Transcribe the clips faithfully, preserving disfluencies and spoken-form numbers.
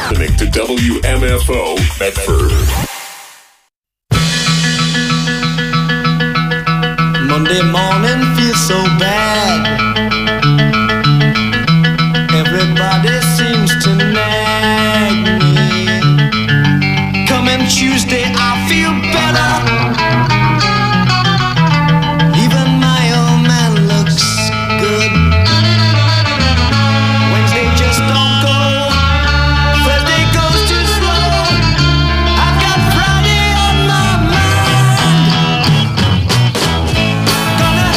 Listening to W M F O Medford. Monday morning feels so bad. Everybody seems to nag me. Coming Tuesday I feel better. Even my old man looks good. Wednesday just don't go. Thursday goes too slow. I've got Friday on my mind. Gonna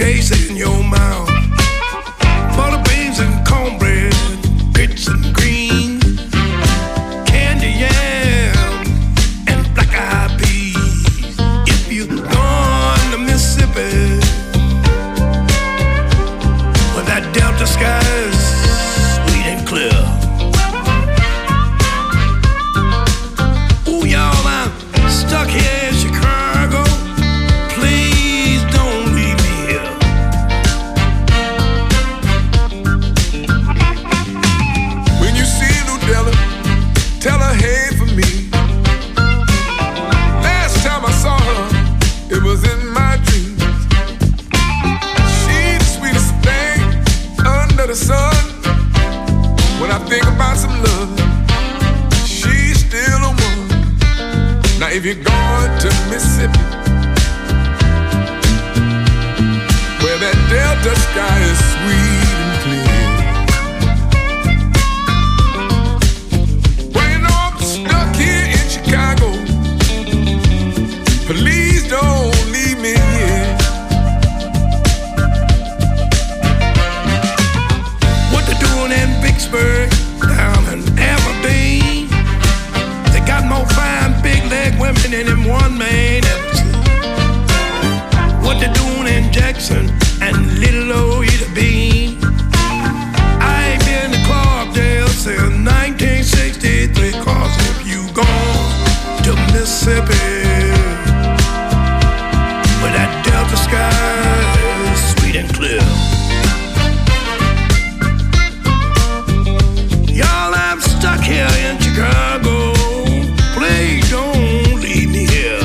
taste in your mouth. Butter beans and cornbread, grits and greens, candy yam and black eyed peas. If you gone to Mississippi, where that Delta sky is sweet and clear. Ooh, y'all, I'm stuck here in Chicago. Please don't leave me here. When you see Ludella, tell her hey for me. Last time I saw her, it was in my dreams. She's the sweetest thing under the sun. When I think about some love, she's still a one. Now if you're going to Mississippi, where that Delta sky is sweet and clear, well, you know I'm stuck here in Chicago. Please don't leave me here. What they doing in Vicksburg, down in Aberdeen? They got more fine big leg women than them one man ever seen. What they doing in Jackson and Little old Ida Bean? I ain't been to Clarkdale since nineteen sixty-three. Cause if you gone to Mississippi, where that Delta sky is sweet and clear. Y'all, I'm stuck here in Chicago. Please don't leave me here.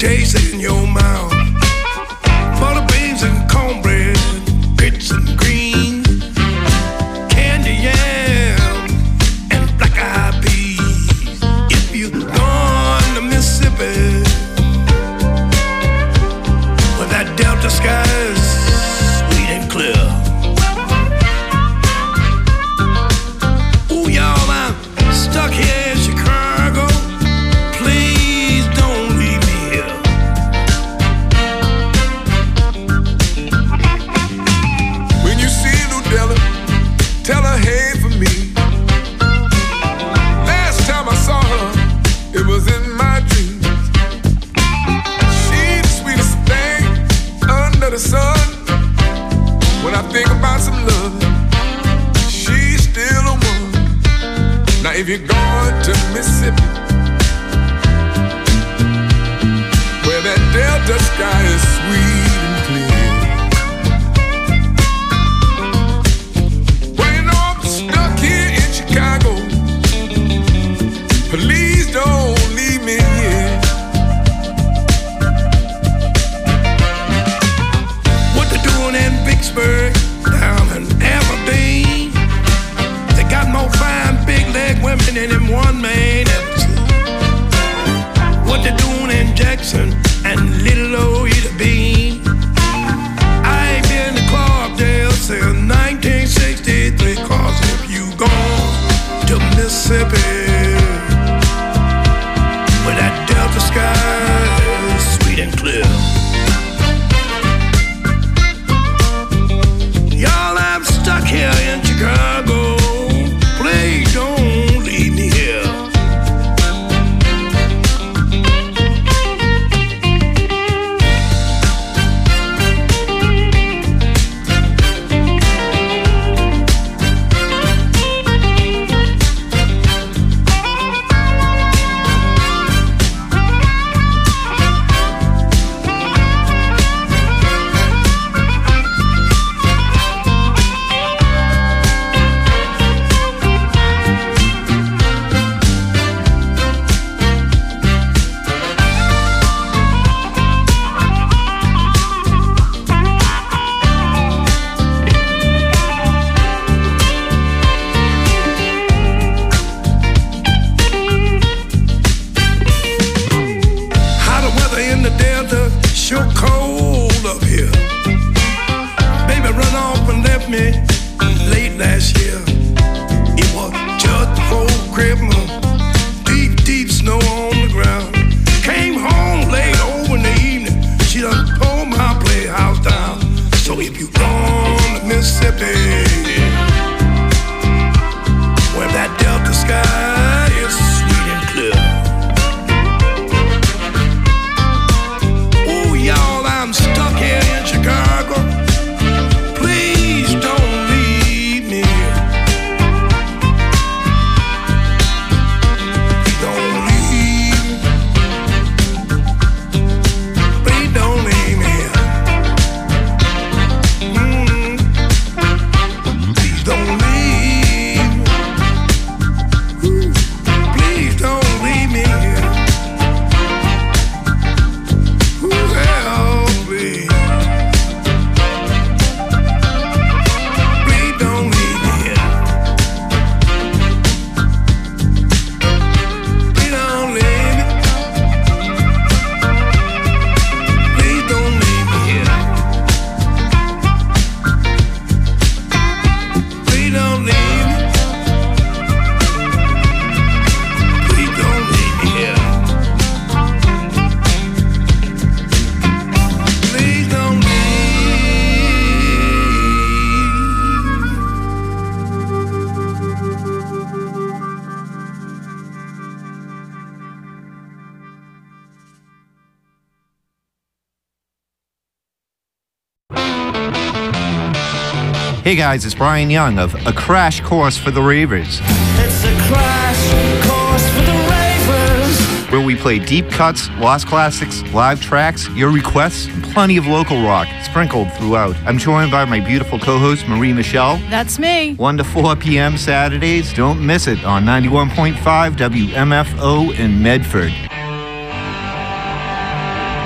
taste it in your mouth. Butter beans and cornbread, grits and greens, candy yam and black-eyed peas. If you gone to Mississippi, where that Delta sky is sweet and clear. Ooh, y'all, I'm stuck here in Chicago. Please don't leave me here. When you see Ludella, tell her hey for me. Last time I saw her, it was in my dreams. She's the sweetest thing under the sun. When I think about some love, she's still the one. Now if you're going to Mississippi, where that Delta sky is sweet and clear. Well, you know I'm stuck here in Chicago. Please don't leave me here. What they doing in Vicksburg, down in Aberdeen? They got more fine big leg women than them one man ever seen. What they doing in Jackson and Little Old Ida Bean? I ain't been to Clarkdale since nineteen sixty-three. Cause if you gone to Mississippi, where that Delta sky is sweet and clear. Y'all, I'm stuck here in Chicago. Please don't leave me here. Sure cold up here. Baby run off and left me late last year. It was just before Christmas. Deep, deep snow on the ground. Came home late over in the evening. She done tore my playhouse down. So if you gone to Mississippi, where that Delta sky is sweet and clear. Y'all, I'm stuck here in Chicago. Please don't leave me here. Please don't leave me. Please don't leave me here. Mm-hmm. Please don't leave me. Ooh. Please don't leave me here. Hey guys, it's Brian Young of A Crash Course for the Ravers. It's a crash course for the Ravers. Where we play deep cuts, lost classics, live tracks, your requests, and plenty of local rock sprinkled throughout. I'm joined by my beautiful co-host, Marie Michelle. That's me. one to four p.m. Saturdays. Don't miss it on ninety-one point five W M F O in Medford.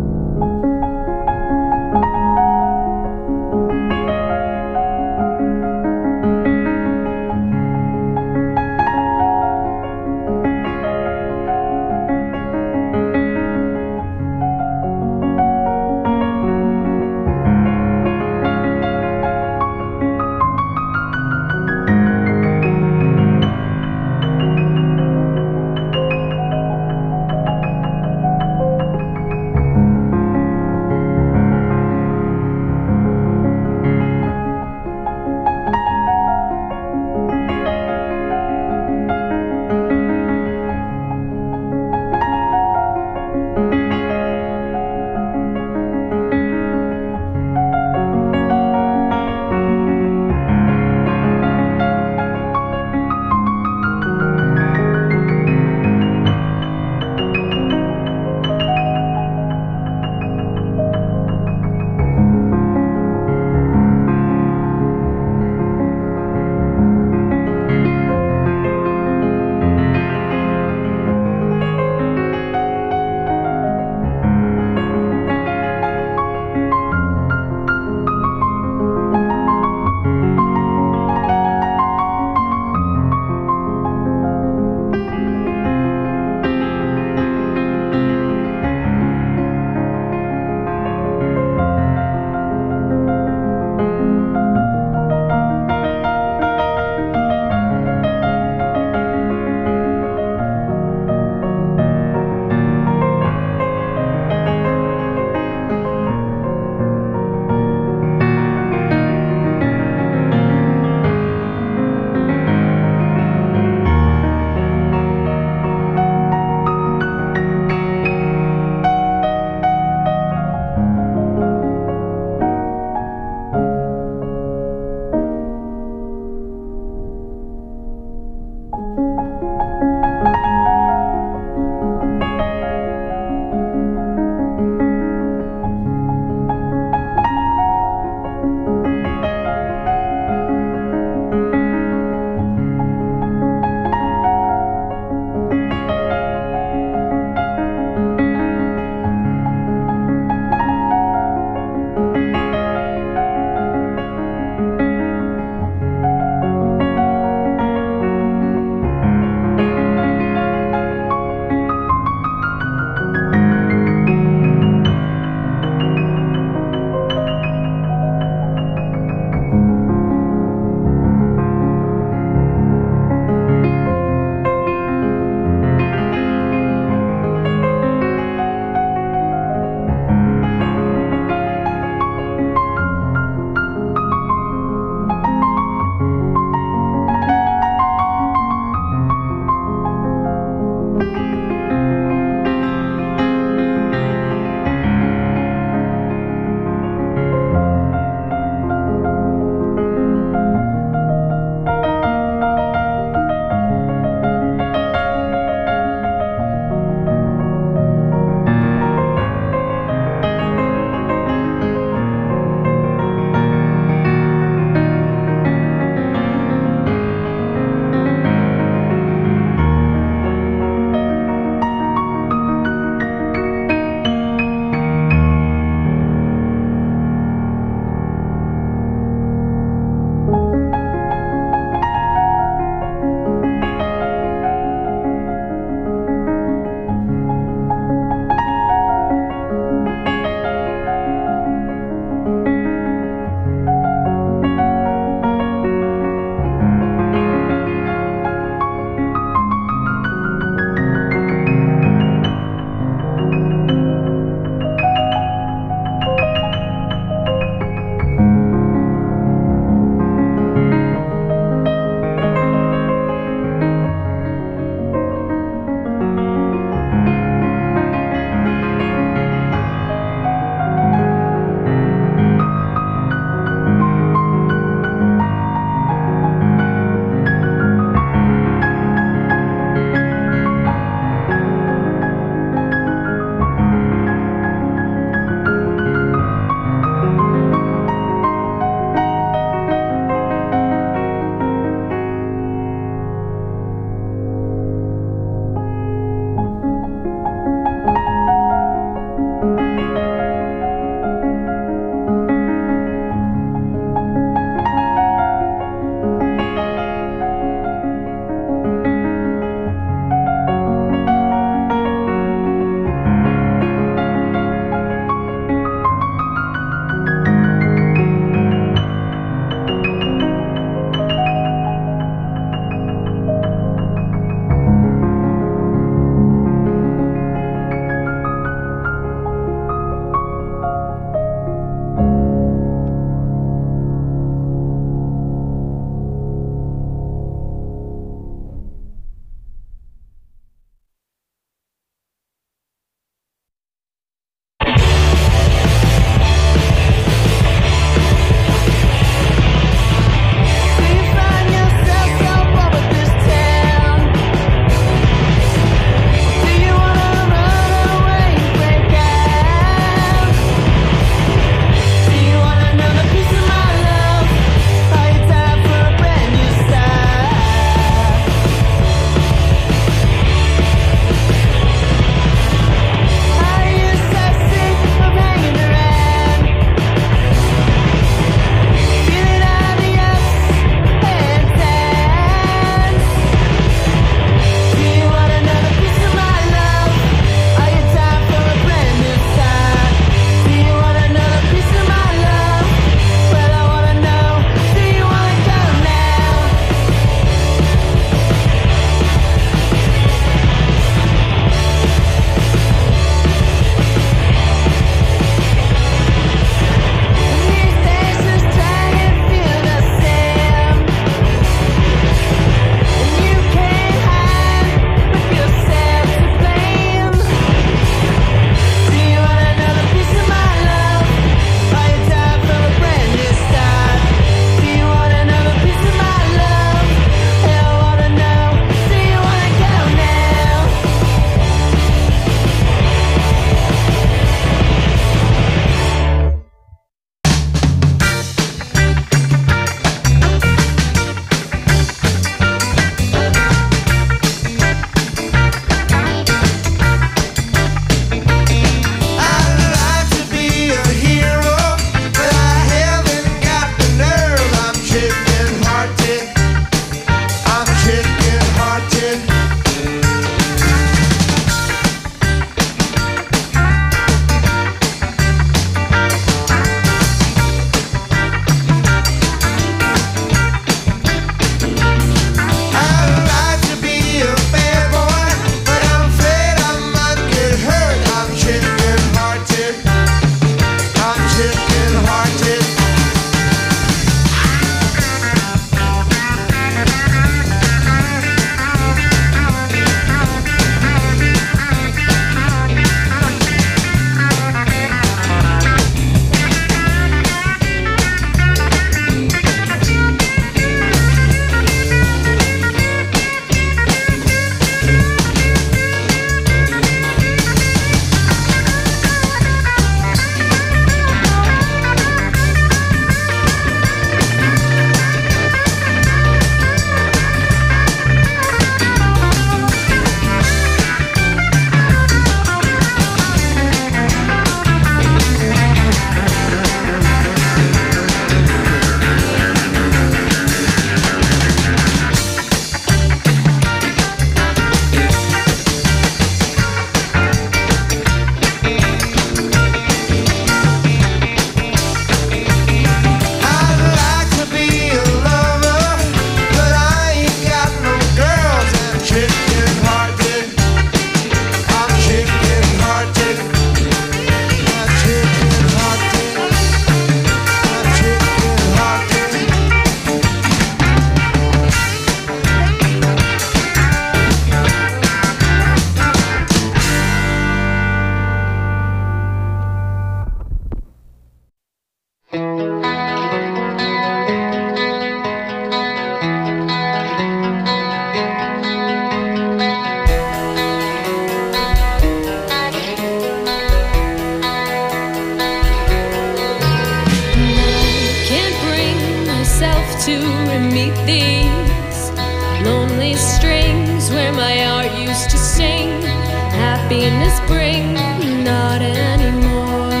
to meet these lonely strings where my heart used to sing. Happiness bring, not anymore.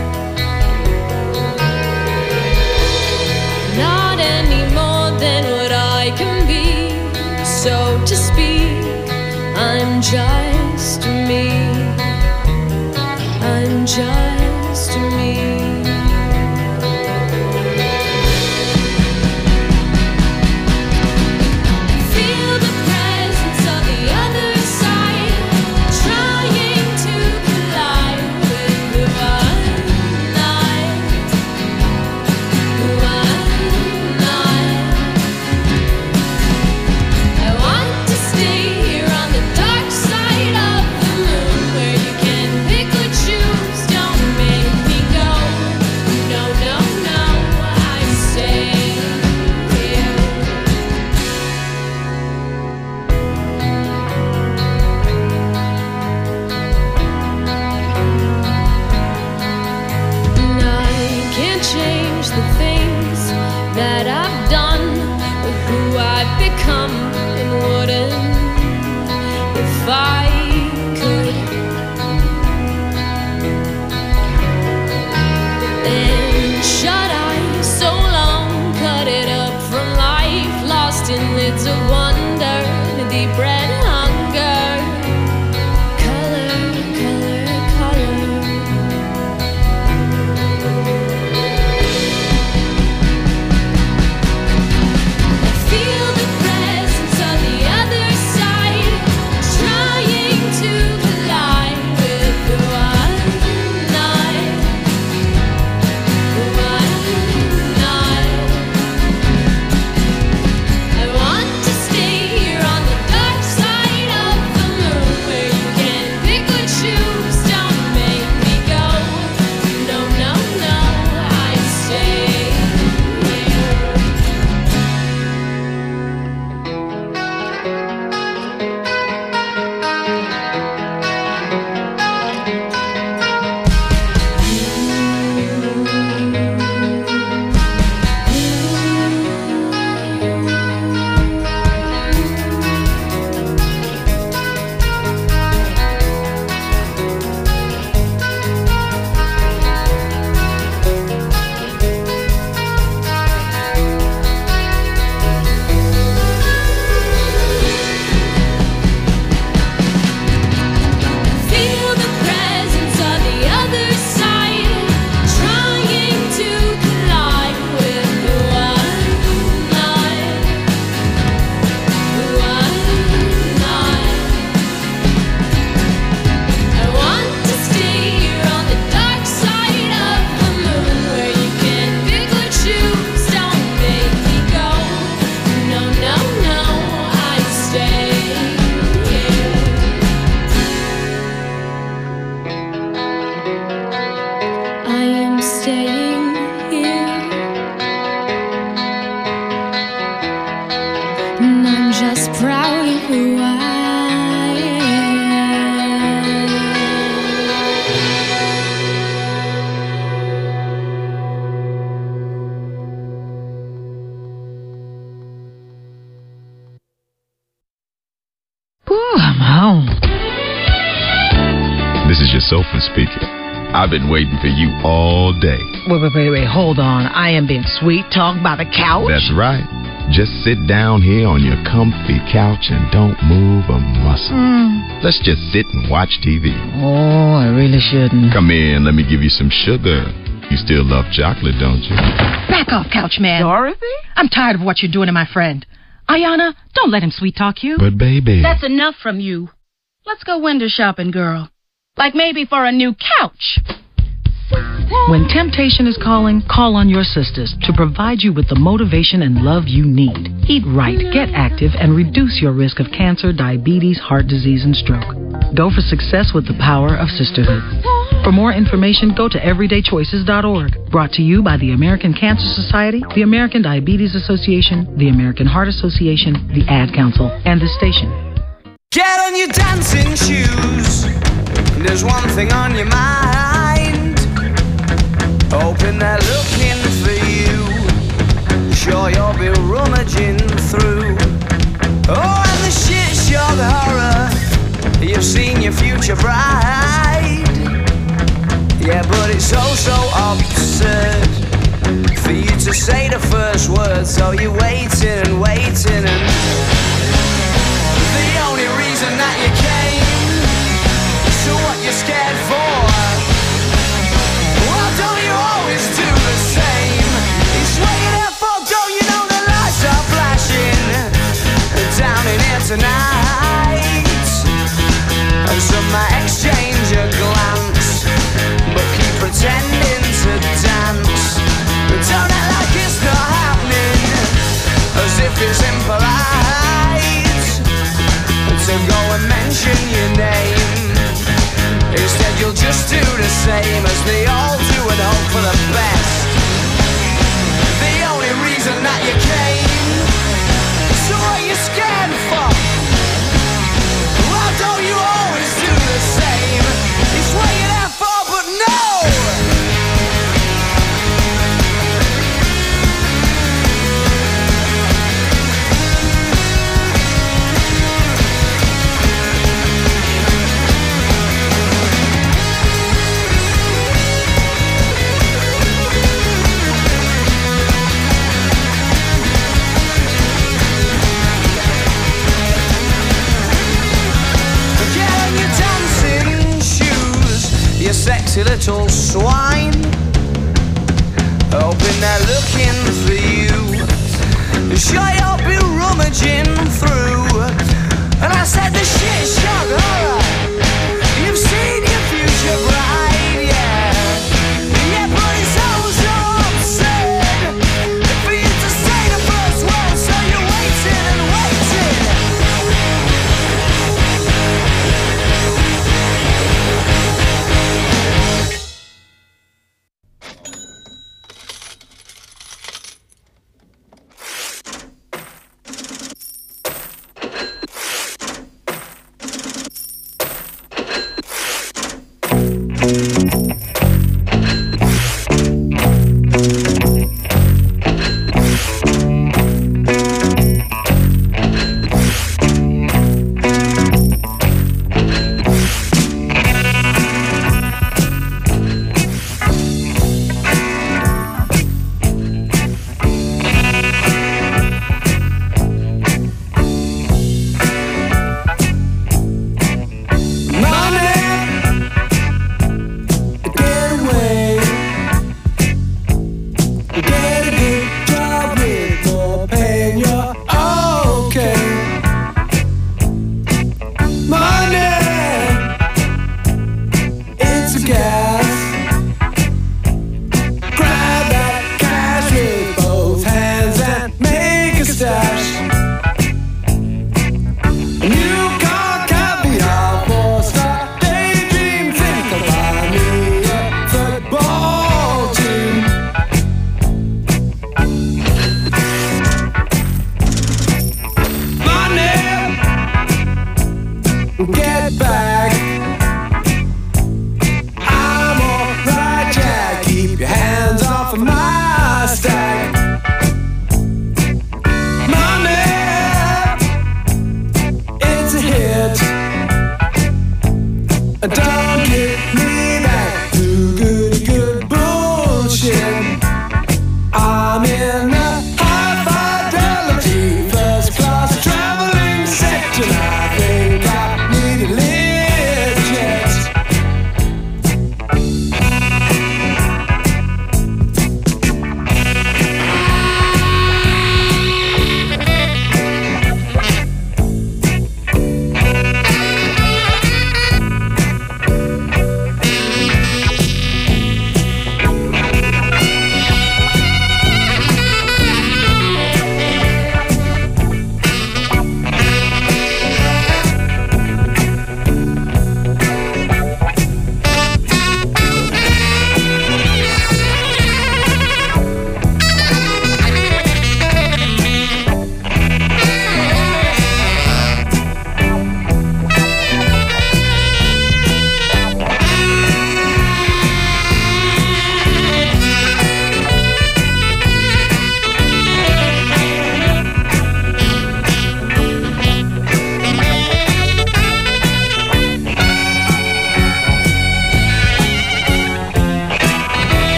Not any more than what I can be. So to speak, I'm just me. I'm just me. Feel the presence of the other side, trying to collide with who I'm not, who I'm not. I want to stay here on the dark side of the moon, where you can pick or choose. Don't make me go. No, no, no, I stay here. And I can't change the things that I've done, or who I've become, and wouldn't if I could. Then shut eyes so long, cut it up from life, lost in lids of wonder, deep red hunger. Color, color, color. Feel the presence of the other side, trying to collide with who I'm not, who I'm not. I want to stay here on the dark side of the moon, where you can pick or choose. Don't make me go. No, no, no, I stay here. Feel the presence of the other side, trying to collide with who I'm not, who I'm not. I want to stay here on the dark side of the moon, where you can pick or choose. Don't make me go. No, no, no, I stay here. I am staying here, and I'm just proud of who I am. Ooh, I'm home. This is your sofa speaking. I've been waiting for you all day. Wait, wait, wait, wait, hold on. I am being sweet talked by the couch. That's right. Just sit down here on your comfy couch and don't move a muscle. Mm. Let's just sit and watch T V. Oh, I really shouldn't. Come in, let me give you some sugar. You still love chocolate, don't you? Back off, couch man. Dorothy? I'm tired of what you're doing to my friend. Ayana, don't let him sweet talk you. But baby. That's enough from you. Let's go window shopping, girl. Like maybe for a new couch. When temptation is calling, call on your sisters to provide you with the motivation and love you need. Eat right, get active, and reduce your risk of cancer, diabetes, heart disease, and stroke. Go for success with the power of sisterhood. For more information, go to everyday choices dot org. Brought to you by the American Cancer Society, the American Diabetes Association, the American Heart Association, the Ad Council, and this station. Get on your dancing shoes. There's one thing on your mind. Hoping they're looking for you. sure you'll be rummaging through. Oh, and the shit shock horror, you've seen your future bride. Yeah, but it's so, so absurd for you to say the first word, so you're waiting and waiting, and the only reason that you came, so what you're scared for? Well, don't you always do the same? It's what you're there for, don't you know the lights are flashing down in here tonight? And some might exchange a glance, but keep pretending to dance. Don't act like it's not happening, as if it's impolite to go and mention your name. Instead you'll just do the same as they all do and hope for the best. The only reason that you came, so what you scared for? Why don't you always do the same? It's what you're there for, but no! You sexy little swine, hoping they're looking for you. Sure you'll be rummaging through. And I said the shit shock horror, you've seen your future bride, yeah. Yeah, but it's all so absurd for you to say the first word, so you're waiting and waiting. Get back. I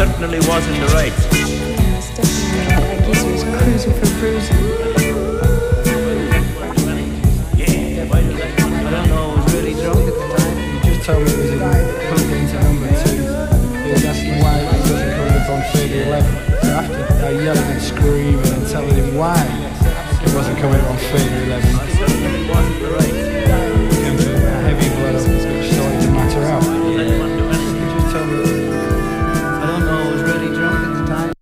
certainly wasn't the right. I guess he was cruising for bruising. Yeah, why did I, I don't know, I was really drunk at the time. He just told me it was in plugged into number two. He was asking why it wasn't coming up on thirty eleven. So after I yelling and screaming and telling him why it wasn't coming up on thirty eleven, I certainly wasn't the right. and a heavy blood up started to matter out. I didn't want to do anything. He just told me I don't know, I was really drunk at the time.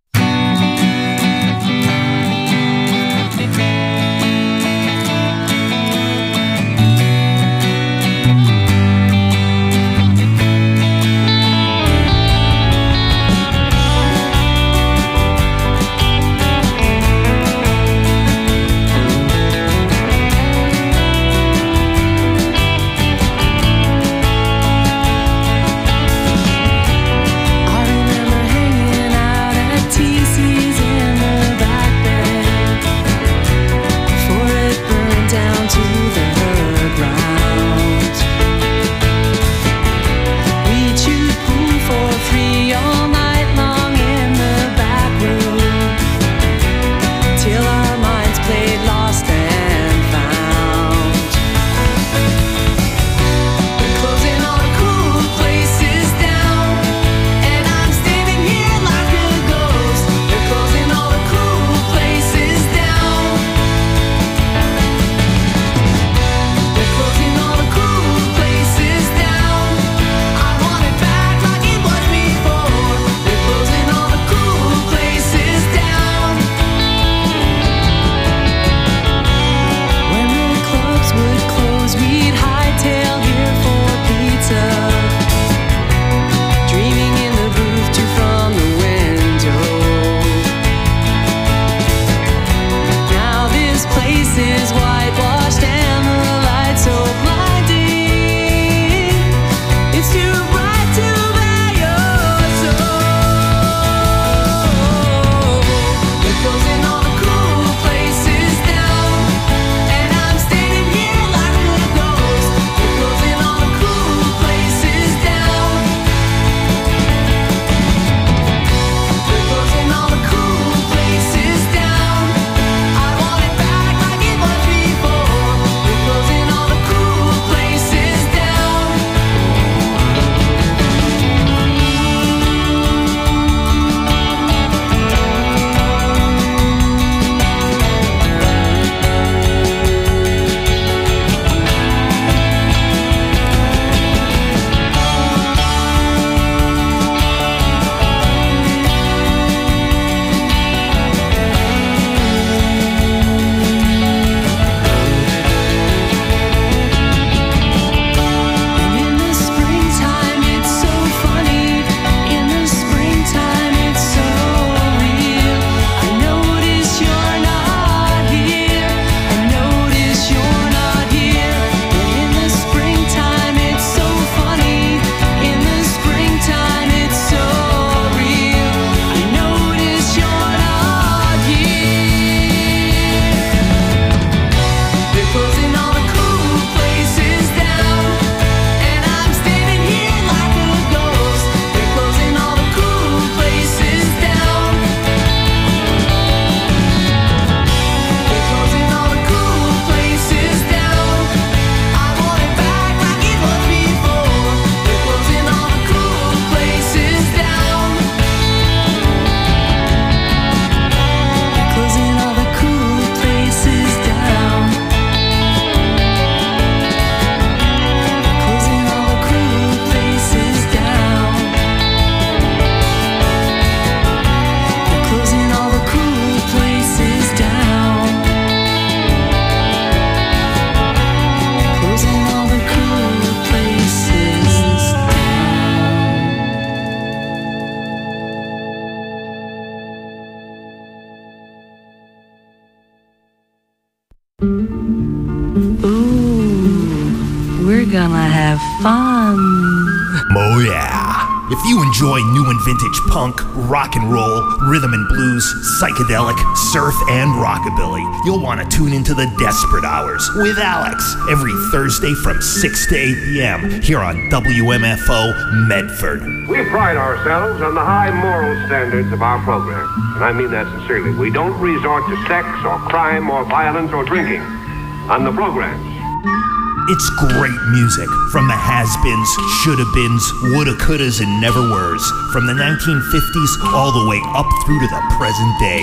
Ooh, we're gonna have fun. Oh yeah. If you enjoy new and vintage punk, rock and roll, rhythm and blues, psychedelic, surf, and rockabilly, you'll want to tune into the Desperate Hours with Alex every Thursday from six to eight p.m. here on W M F O Medford. We pride ourselves on the high moral standards of our program, and I mean that sincerely. We don't resort to sex or crime or violence or drinking on the programs. It's great music from the has-beens, shoulda-beens, woulda, couldas, and never-weres. From the nineteen fifties all the way up through to the present day.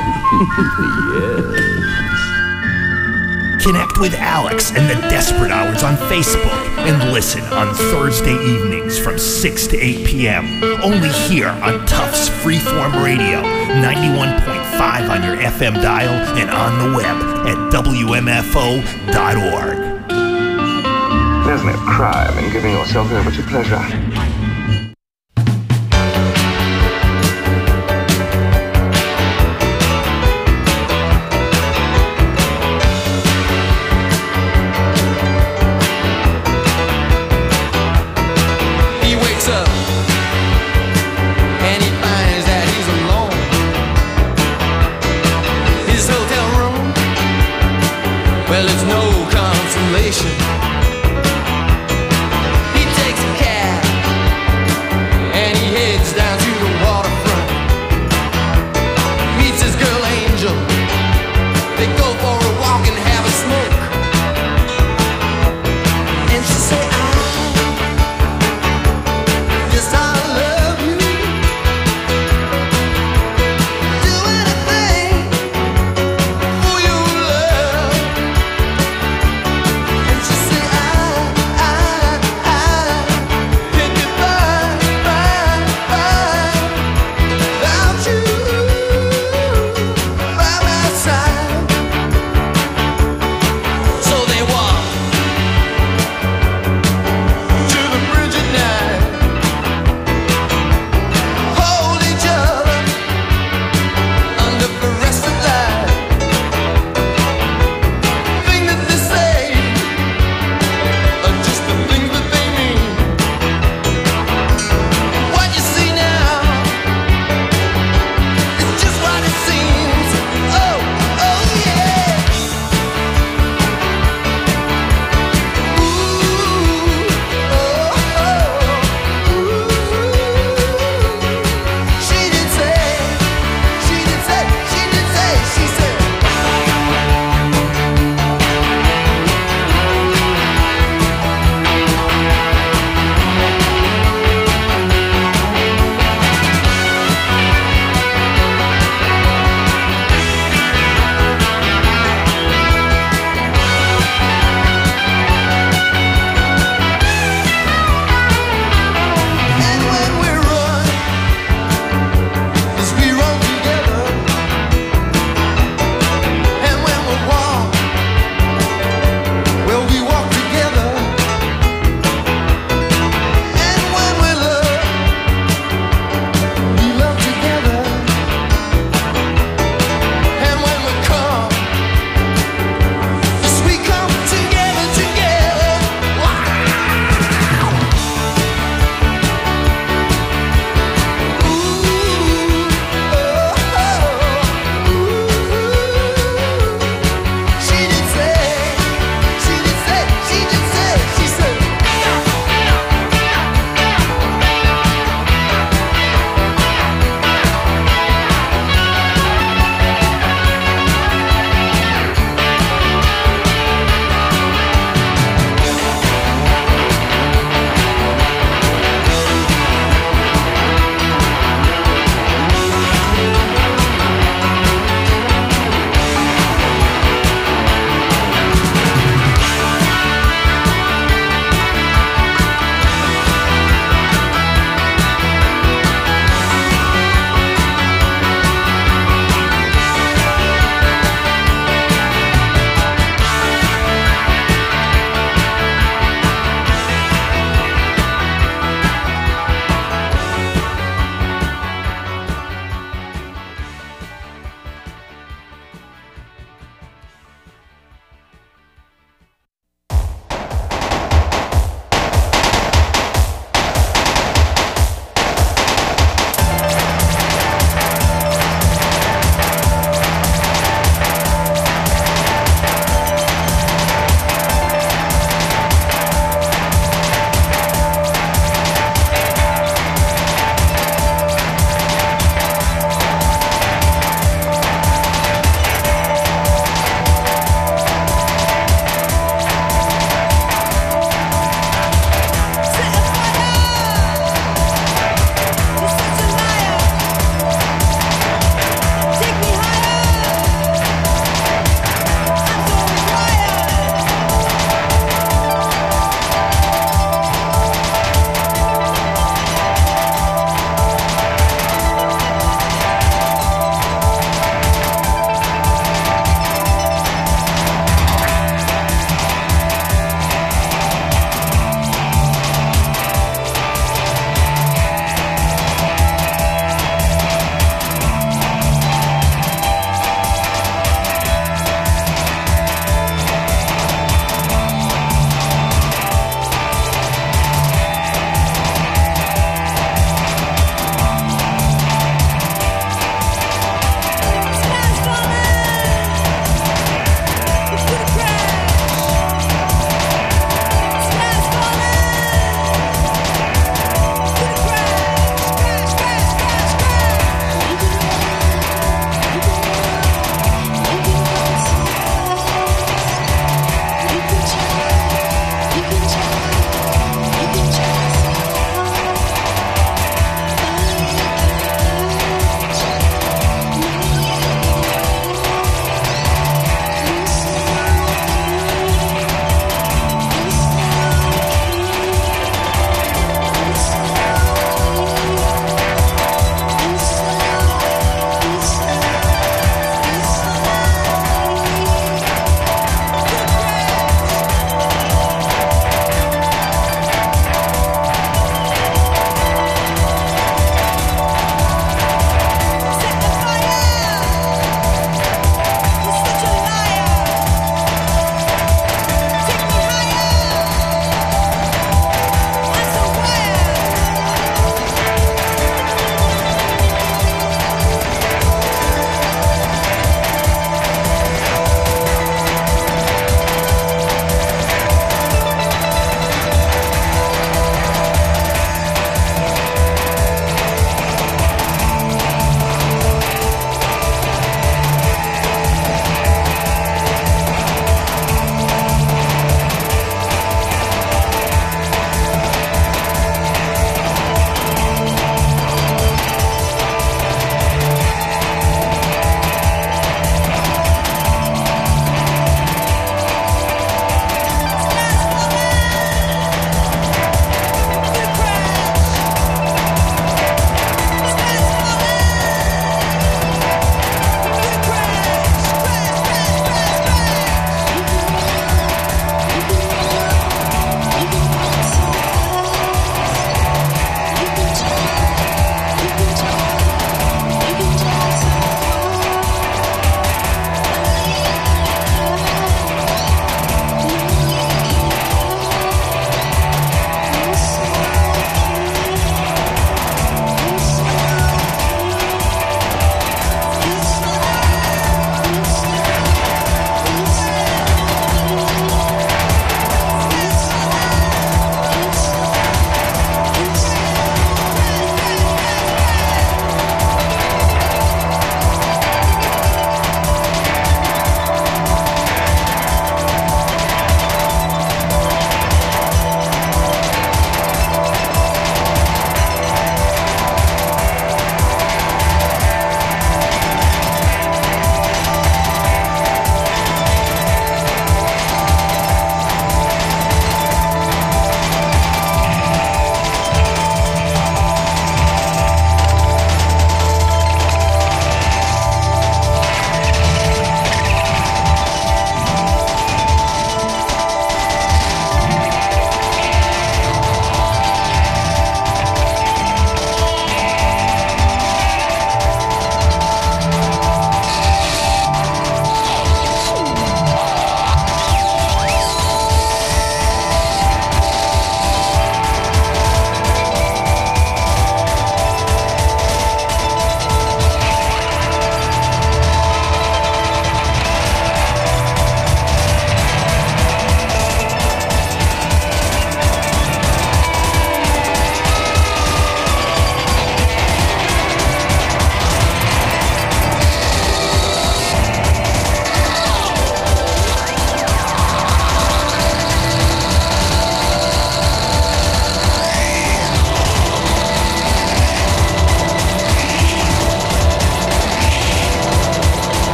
Yes. Connect with Alex and the Desperate Hours on Facebook and listen on Thursday evenings from six to eight p.m. Only here on Tufts Freeform Radio, ninety-one point five on your F M dial and on the web at W M F O dot org. There's no crime in giving yourself over to pleasure.